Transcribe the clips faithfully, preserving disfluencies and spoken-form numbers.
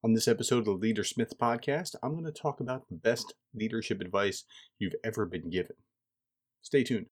On this episode of the Leader Smith podcast, I'm going to talk about the best leadership advice you've ever been given. Stay tuned.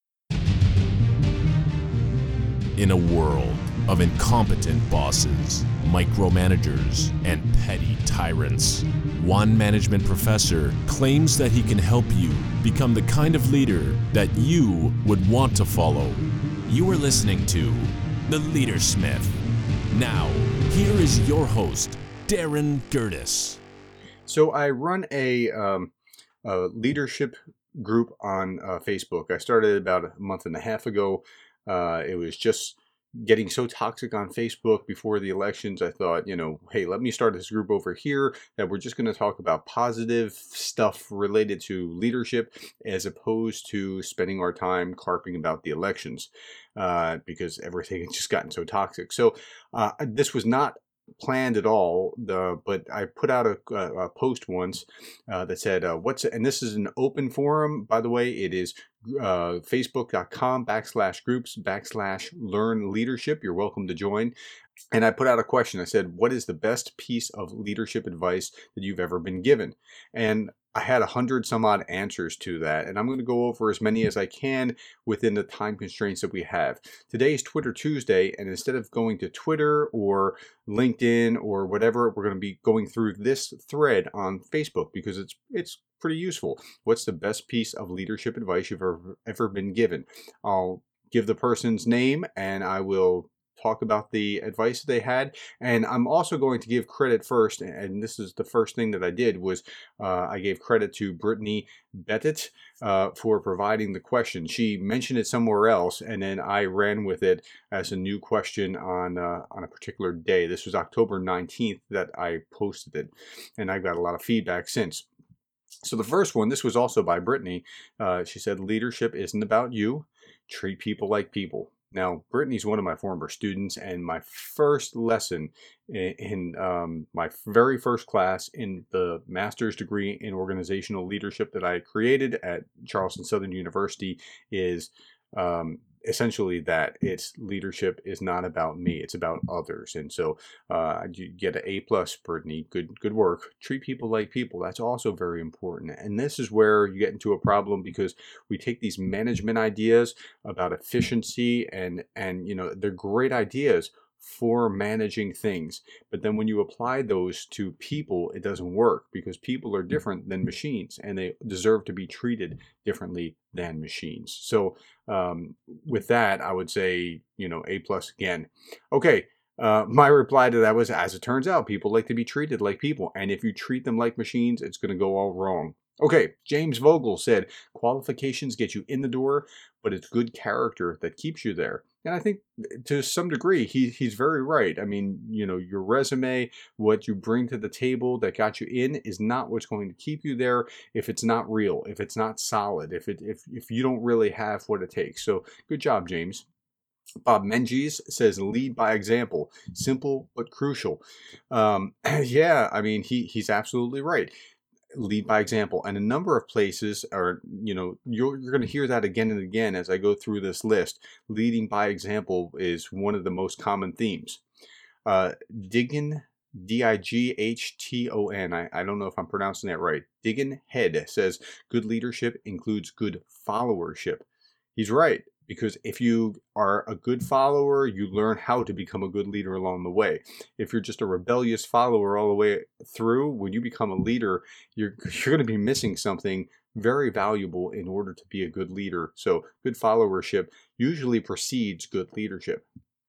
In a world of incompetent bosses, micromanagers, and petty tyrants, one management professor claims that he can help you become the kind of leader that you would want to follow. You are listening to The Leader Smith. Now, here is your host, Darren Gertis. So I run a, um, a leadership group on uh, Facebook. I started about a month and a half ago. Uh, it was just getting so toxic on Facebook before the elections. I thought, you know, hey, let me start this group over here that we're just going to talk about positive stuff related to leadership as opposed to spending our time carping about the elections uh, because everything has just gotten so toxic. So uh, this was not planned at all, the, but I put out a, a post once uh, that said, uh, what's, and this is an open forum, by the way. It is uh, facebook.com backslash groups backslash learn leadership. You're welcome to join. And I put out a question. I said, what is the best piece of leadership advice that you've ever been given? And I had a hundred some odd answers to that, and I'm going to go over as many as I can within the time constraints that we have. Today is Twitter Tuesday, and instead of going to Twitter or LinkedIn or whatever, we're going to be going through this thread on Facebook because it's it's pretty useful. What's the best piece of leadership advice you've ever, ever been given? I'll give the person's name, and I will talk about the advice they had, and I'm also going to give credit first, and this is the first thing that I did was uh, I gave credit to Brittany Bettit uh, for providing the question. She mentioned it somewhere else, and then I ran with it as a new question on uh, on a particular day. This was October nineteenth that I posted it, and I got a lot of feedback since. So the first one, this was also by Brittany. Uh, she said, leadership isn't about you. Treat people like people. Now, Brittany's one of my former students, and my first lesson in, in um, my very first class in the master's degree in organizational leadership that I created at Charleston Southern University is um, essentially that it's leadership is not about me, it's about others. And so uh, you get an A plus, Brittany. Good, good work. Treat people like people. That's also very important. And this is where you get into a problem because we take these management ideas about efficiency and and you know they're great ideas for managing things, but then when you apply those to people, it doesn't work because people are different than machines and they deserve to be treated differently than machines. So um, with that, I would say, you know, A plus again. Okay. Uh, my reply to that was, as it turns out, people like to be treated like people. And if you treat them like machines, it's going to go all wrong. Okay, James Vogel said, qualifications get you in the door, but it's good character that keeps you there. And I think to some degree, he he's very right. I mean, you know, your resume, what you bring to the table that got you in is not what's going to keep you there if it's not real, if it's not solid, if it if if you don't really have what it takes. So good job, James. Bob Menges says, lead by example, simple but crucial. Um, yeah, I mean, he he's absolutely right. Lead by example. And a number of places are, you know, you're, you're going to hear that again and again as I go through this list. Leading by example is one of the most common themes. Uh, Diggin, D I G H T O N, I, I don't know if I'm pronouncing that right. Diggin Head says, good leadership includes good followership. He's right. Because if you are a good follower, you learn how to become a good leader along the way. If you're just a rebellious follower all the way through, when you become a leader, you're, you're going to be missing something very valuable in order to be a good leader. So good followership usually precedes good leadership.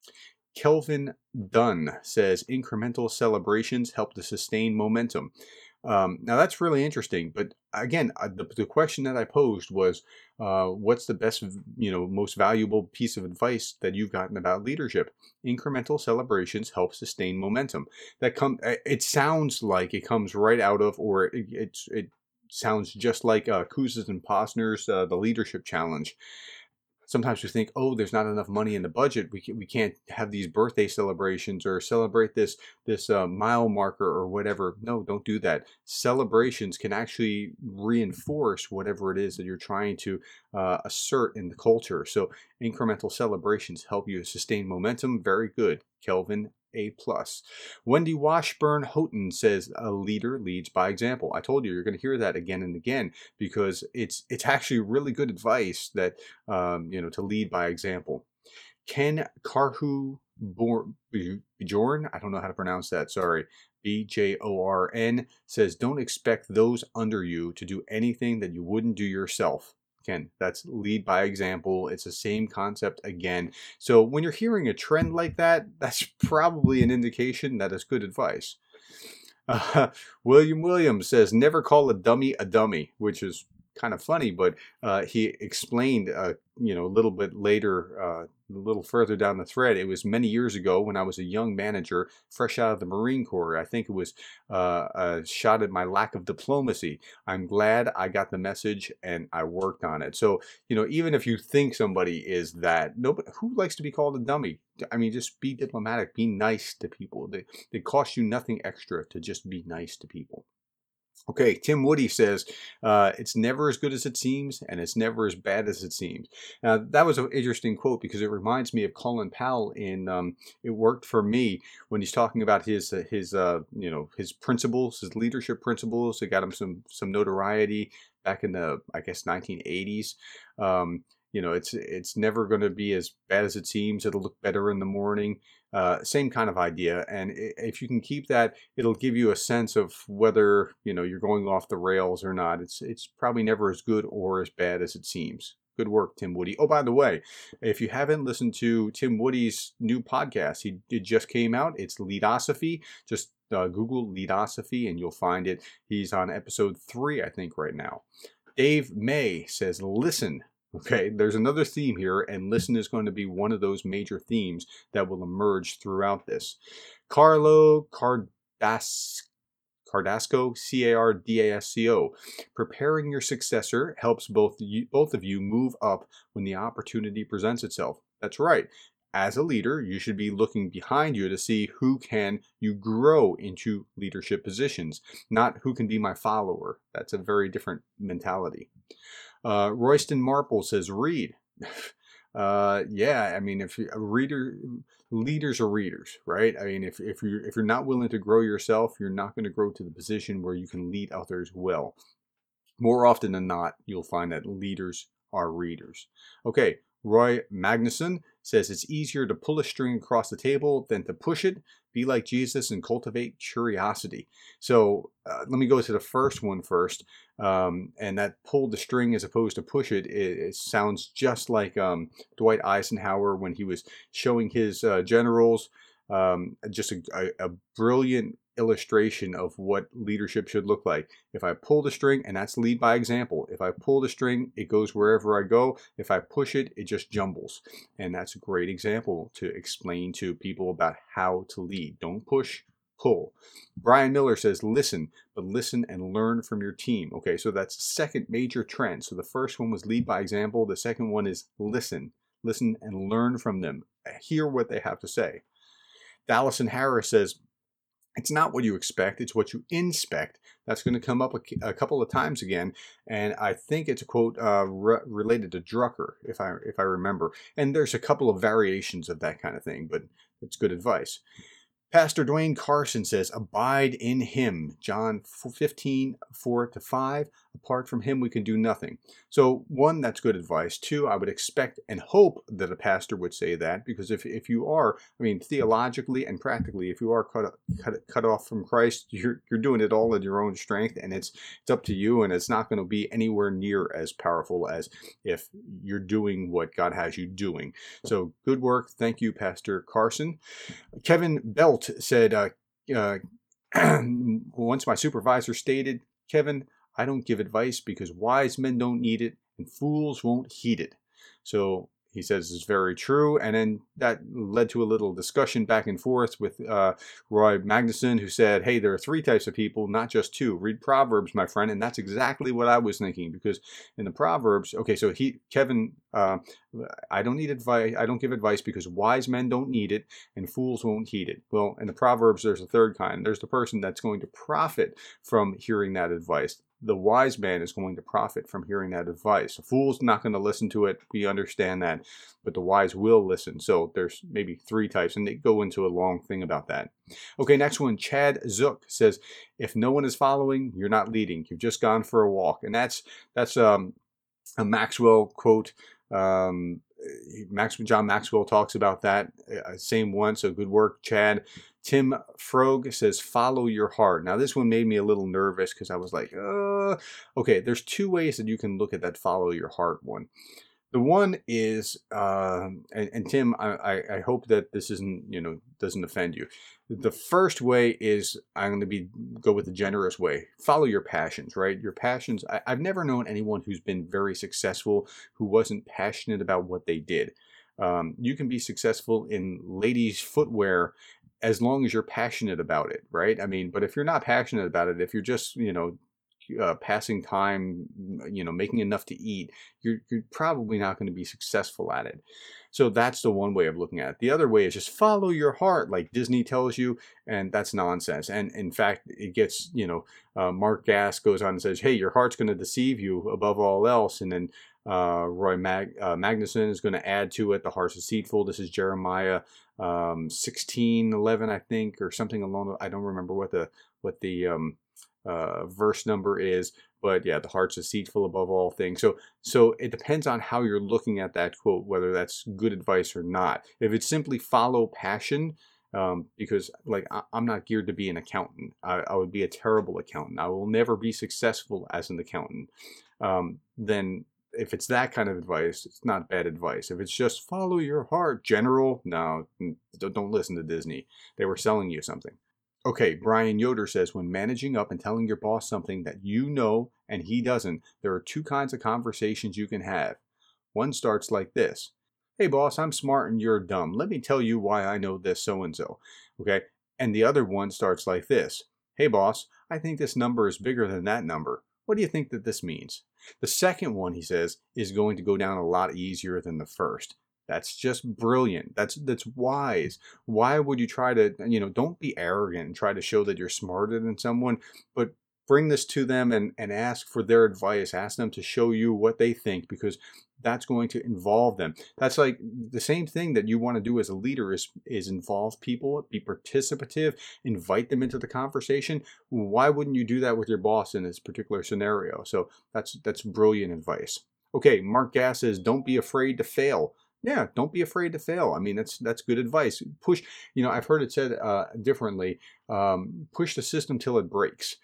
Kelvin Dunn says, incremental celebrations help to sustain momentum. Um, now that's really interesting, but again, uh, the, the question that I posed was, uh, what's the best, you know, most valuable piece of advice that you've gotten about leadership? Incremental celebrations help sustain momentum. That come, it sounds like it comes right out of, or it it's, it sounds just like uh, Kouzes and Posner's uh, The Leadership Challenge. Sometimes we think, oh, there's not enough money in the budget. We can, we can't have these birthday celebrations or celebrate this this uh, mile marker or whatever. No, don't do that. Celebrations can actually reinforce whatever it is that you're trying to uh, assert in the culture. So incremental celebrations help you sustain momentum. Very good, Kelvin A plus. Wendy Washburn Houghton says a leader leads by example. I told you you're going to hear that again and again because it's it's actually really good advice that um, you know to lead by example. Ken Carhu Bjorn, I don't know how to pronounce that, sorry, B J O R N, says don't expect those under you to do anything that you wouldn't do yourself. Again, that's lead by example. It's the same concept again. So when you're hearing a trend like that, that's probably an indication that it's good advice. Uh, William Williams says never call a dummy a dummy, which is kind of funny, but uh, he explained, uh, you know, a little bit later, uh, a little further down the thread. It was many years ago when I was a young manager, fresh out of the Marine Corps. I think it was uh, a shot at my lack of diplomacy. I'm glad I got the message and I worked on it. So, you know, even if you think somebody is that, nobody who likes to be called a dummy. I mean, just be diplomatic, be nice to people. They, they cost you nothing extra to just be nice to people. Okay, Tim Woody says, uh, it's never as good as it seems, and it's never as bad as it seems. Now, that was an interesting quote because it reminds me of Colin Powell in um, It Worked for Me when he's talking about his, uh, his uh, you know, his principles, his leadership principles. It got him some, some notoriety back in the, I guess, nineteen eighties. Um, you know, it's, it's never going to be as bad as it seems. It'll look better in the morning. Uh, same kind of idea, and if you can keep that, it'll give you a sense of whether you know you're going off the rails or not. It's it's probably never as good or as bad as it seems. Good work, Tim Woody. Oh, by the way, if you haven't listened to Tim Woody's new podcast, he it just came out. It's Leadosophy. Just uh, Google Leadosophy and you'll find it. He's on episode three, I think, right now. Dave May says, "Listen." Okay, there's another theme here, and listen is going to be one of those major themes that will emerge throughout this. Carlo Cardas Cardasco, C A R D A S C O. Preparing your successor helps both you, both of you move up when the opportunity presents itself. That's right. As a leader, you should be looking behind you to see who can you grow into leadership positions, not who can be my follower. That's a very different mentality. Uh, Royston Marple says, read. uh, yeah, I mean, if you, a reader, leaders are readers, right? I mean, if, if you're, if you're not willing to grow yourself, you're not going to grow to the position where you can lead others well. More often than not, you'll find that leaders are readers. Okay, Roy Magnuson says it's easier to pull a string across the table than to push it. Be like Jesus and cultivate curiosity. So uh, let me go to the first one first. Um, and that pull the string as opposed to push it, it, it sounds just like um, Dwight Eisenhower when he was showing his uh, generals um, just a, a, a brilliant illustration of what leadership should look like. If I pull the string, and that's lead by example, if I pull the string, it goes wherever I go. If I push it, it just jumbles. And that's a great example to explain to people about how to lead. Don't push, pull. Brian Miller says, listen, but listen and learn from your team. Okay, so that's the second major trend. So the first one was lead by example. The second one is listen. Listen and learn from them. Hear what they have to say. Dallison Harris says, it's not what you expect, it's what you inspect. That's going to come up a, a couple of times again, and I think it's a quote uh, re related to Drucker, if I if I remember. And there's a couple of variations of that kind of thing, but it's good advice. Pastor Dwayne Carson says, abide in him. John fifteen, four to five. Apart from him, we can do nothing. So one, that's good advice. Two, I would expect and hope that a pastor would say that, because if, if you are, I mean, theologically and practically, if you are cut, cut, cut off from Christ, you're, you're doing it all in your own strength, and it's, it's up to you, and it's not going to be anywhere near as powerful as if you're doing what God has you doing. So good work. Thank you, Pastor Carson. Kevin Belt said, uh, uh, once my supervisor stated, Kevin, I don't give advice because wise men don't need it and fools won't heed it. So he says it's very true. And then that led to a little discussion back and forth with uh, Roy Magnuson, who said, hey, there are three types of people, not just two. Read Proverbs, my friend. And that's exactly what I was thinking, because in the Proverbs, okay, so he, Kevin, uh, I don't need advice. I don't give advice because wise men don't need it and fools won't heed it. Well, in the Proverbs, there's a third kind. There's the person that's going to profit from hearing that advice. the wise man is going to profit from hearing that advice. A fool's not going to listen to it. We understand that, but the wise will listen. So there's maybe three types, and they go into a long thing about that. Okay, next one. Chad Zook says, if no one is following, you're not leading. You've just gone for a walk. And that's that's um, a Maxwell quote. Um, Max, John Maxwell talks about that. Uh, same one. So good work, Chad. Tim Frog says, follow your heart. Now, this one made me a little nervous because I was like, uh, okay, there's two ways that you can look at that follow your heart one. The one is, uh, and, and Tim, I, I hope that this isn't, you know, doesn't offend you. The first way is, I'm going to be go with the generous way. Follow your passions, right? Your passions. I, I've never known anyone who's been very successful who wasn't passionate about what they did. Um, you can be successful in ladies' footwear as long as you're passionate about it, right? I mean, but if you're not passionate about it, if you're just, you know, uh, passing time, you know, making enough to eat, you're, you're probably not going to be successful at it. So that's the one way of looking at it. The other way is just follow your heart, like Disney tells you, and that's nonsense. And in fact, it gets, you know, uh, Mark Gass goes on and says, hey, your heart's going to deceive you above all else. And then uh, Roy Mag- uh, Magnuson is going to add to it, the heart's deceitful. This is Jeremiah um, sixteen eleven, I think, or something along the, I don't remember what the, what the, um, Uh, verse number is, but yeah, the heart's deceitful above all things. So, so it depends on how you're looking at that quote, whether that's good advice or not. If it's simply follow passion, um, because like I, I'm not geared to be an accountant. I, I would be a terrible accountant. I will never be successful as an accountant. Um, then if it's that kind of advice, it's not bad advice. If it's just follow your heart, general, no, don't listen to Disney. They were selling you something. Okay, Brian Yoder says, when managing up and telling your boss something that you know and he doesn't, there are two kinds of conversations you can have. One starts like this. Hey, boss, I'm smart and you're dumb. Let me tell you why I know this so-and-so. Okay, and the other one starts like this. Hey, boss, I think this number is bigger than that number. What do you think that this means? The second one, he says, is going to go down a lot easier than the first. That's just brilliant. That's that's wise. Why would you try to, you know, don't be arrogant and try to show that you're smarter than someone, but bring this to them and, and ask for their advice. Ask them to show you what they think, because that's going to involve them. That's like the same thing that you want to do as a leader is, is involve people, be participative, invite them into the conversation. Why wouldn't you do that with your boss in this particular scenario? So that's that's brilliant advice. Okay, Mark Gass says, don't be afraid to fail. Yeah, don't be afraid to fail. I mean, that's that's good advice. Push, you know, I've heard it said uh, differently. Um, push the system till it breaks.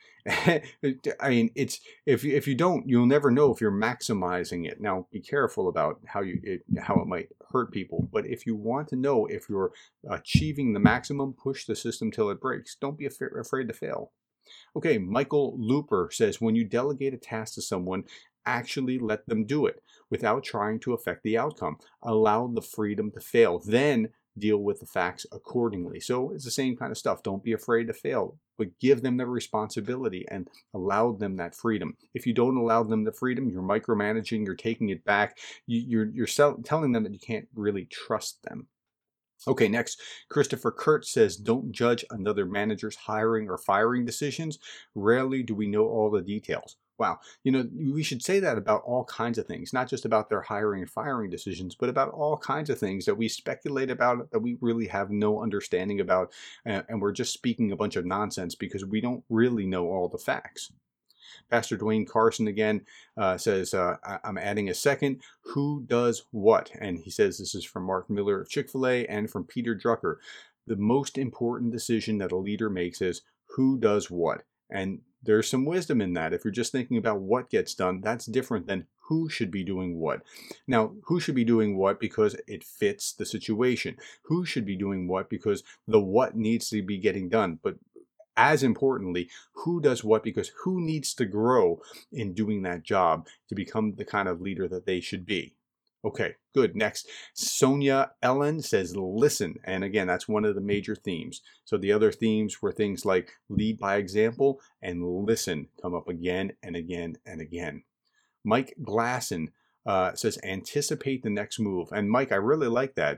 I mean, it's if if you don't, you'll never know if you're maximizing it. Now, be careful about how you it, how it might hurt people. But if you want to know if you're achieving the maximum, push the system till it breaks. Don't be af- afraid to fail. Okay, Michael Looper says, when you delegate a task to someone, actually let them do it without trying to affect the outcome. Allow the freedom to fail. Then deal with the facts accordingly. So it's the same kind of stuff. Don't be afraid to fail, but give them the responsibility and allow them that freedom. If you don't allow them the freedom, you're micromanaging, you're taking it back. You, you're you're sell, telling them that you can't really trust them. Okay, next, Christopher Kurt says, don't judge another manager's hiring or firing decisions. Rarely do we know all the details. Wow, you know, we should say that about all kinds of things, not just about their hiring and firing decisions, but about all kinds of things that we speculate about, that we really have no understanding about, and we're just speaking a bunch of nonsense because we don't really know all the facts. Pastor Dwayne Carson again uh, says, uh, I'm adding a second, who does what? And he says this is from Mark Miller of Chick-fil-A and from Peter Drucker. The most important decision that a leader makes is who does what? And there's some wisdom in that. If you're just thinking about what gets done, that's different than who should be doing what. Now, who should be doing what because it fits the situation? Who should be doing what because the what needs to be getting done? But as importantly, who does what because who needs to grow in doing that job to become the kind of leader that they should be? Okay, good. Next, Sonia Ellen says, listen. And again, that's one of the major themes. So the other themes were things like lead by example and listen come up again and again and again. Mike Glasson uh, says, anticipate the next move. And Mike, I really like that.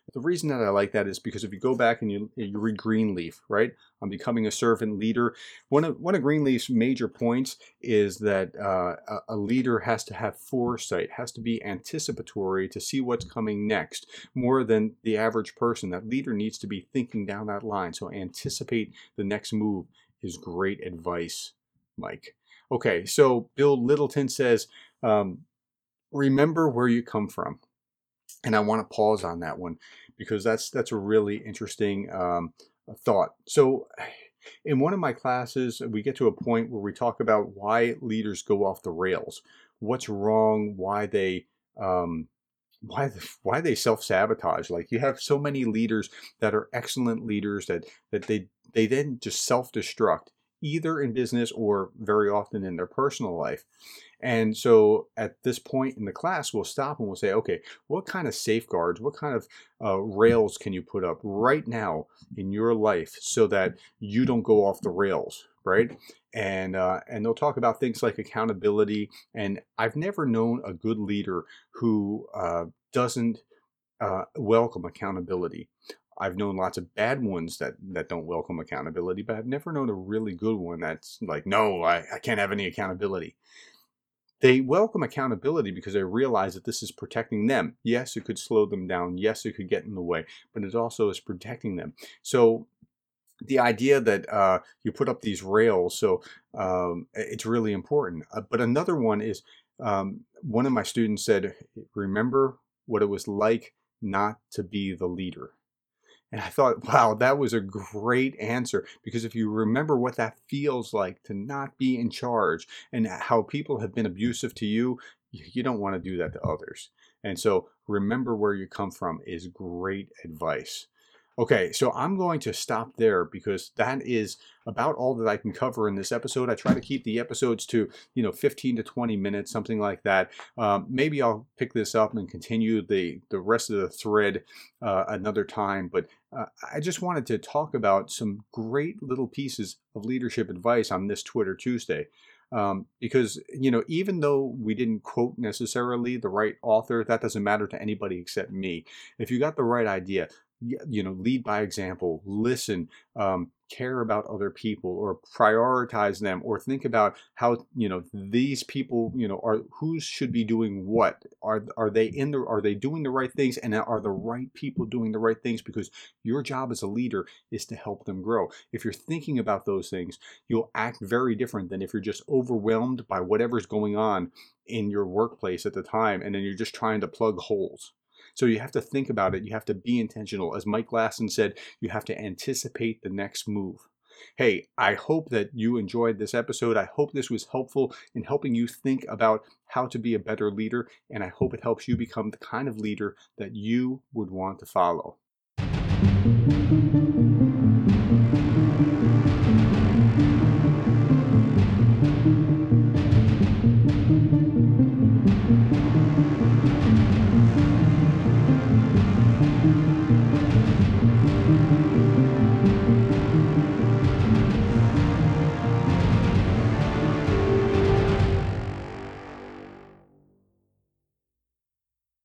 The reason that I like that is because if you go back and you, you read Greenleaf, right, on becoming a servant leader, one of one of Greenleaf's major points is that uh, a, a leader has to have foresight, has to be anticipatory to see what's coming next, more than the average person. That leader needs to be thinking down that line. So anticipate the next move is great advice, Mike. Okay, so Bill Littleton says, um, remember where you come from. And I want to pause on that one because that's that's a really interesting um, thought. So in one of my classes, we get to a point where we talk about why leaders go off the rails, what's wrong, why they um, why why they self-sabotage. Like, you have so many leaders that are excellent leaders that that they they then just self-destruct, either in business or very often in their personal life. And so at this point in the class, we'll stop and we'll say, okay, what kind of safeguards, what kind of uh, rails can you put up right now in your life so that you don't go off the rails, right? And uh, and they'll talk about things like accountability. And I've never known a good leader who uh, doesn't uh, welcome accountability. I've known lots of bad ones that, that don't welcome accountability, but I've never known a really good one that's like, no, I, I can't have any accountability. They welcome accountability because they realize that this is protecting them. Yes, it could slow them down. Yes, it could get in the way, but it also is protecting them. So the idea that uh, you put up these rails, so um, it's really important. Uh, but another one is, um, one of my students said, remember what it was like not to be the leader. And I thought, wow, that was a great answer, because if you remember what that feels like to not be in charge and how people have been abusive to you, you don't want to do that to others. And so remember where you come from is great advice. Okay, so I'm going to stop there because that is about all that I can cover in this episode. I try to keep the episodes to, you know, fifteen to twenty minutes, something like that. Um, maybe I'll pick this up and continue the, the rest of the thread uh, another time. But uh, I just wanted to talk about some great little pieces of leadership advice on this Twitter Tuesday. Um, because, you know, even though we didn't quote necessarily the right author, that doesn't matter to anybody except me. If you got the right idea, you know, lead by example, listen, um, care about other people, or prioritize them, or think about how, you know, these people, you know, are, who should be doing what, are are they in the, are they doing the right things, and are the right people doing the right things, because your job as a leader is to help them grow. If you're thinking about those things, you'll act very different than if you're just overwhelmed by whatever's going on in your workplace at the time, and then you're just trying to plug holes. So you have to think about it. You have to be intentional. As Mike Glasson said, you have to anticipate the next move. Hey, I hope that you enjoyed this episode. I hope this was helpful in helping you think about how to be a better leader. And I hope it helps you become the kind of leader that you would want to follow.